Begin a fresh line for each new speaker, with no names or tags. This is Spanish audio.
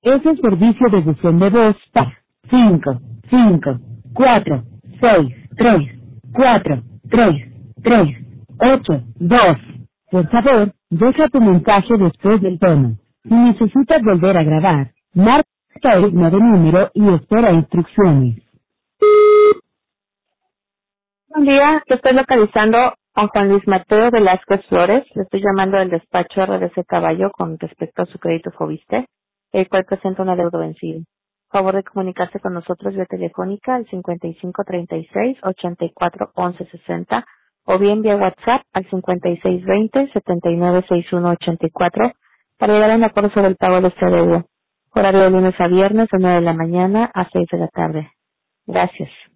Es el servicio de buzón de voz para 5, 5, 4, 6, 3, 4, 3, 3, 8, 2. Por favor, deja tu mensaje después del tono. Si necesitas volver a grabar, marca el signo de número y espera instrucciones.
Buen día, te estoy localizando a Juan Luis Mateo Velázquez Flores. Le estoy llamando del despacho RDC Caballo con respecto a su crédito Fobiste, el cual presenta un adeudo vencido. Favor de comunicarse con nosotros vía telefónica al 5536-841160 o bien vía WhatsApp al 5620-796184 para llegar a un acuerdo sobre el pago de este adeudo. Horario de lunes a viernes de 9 de la mañana a 6 de la tarde. Gracias.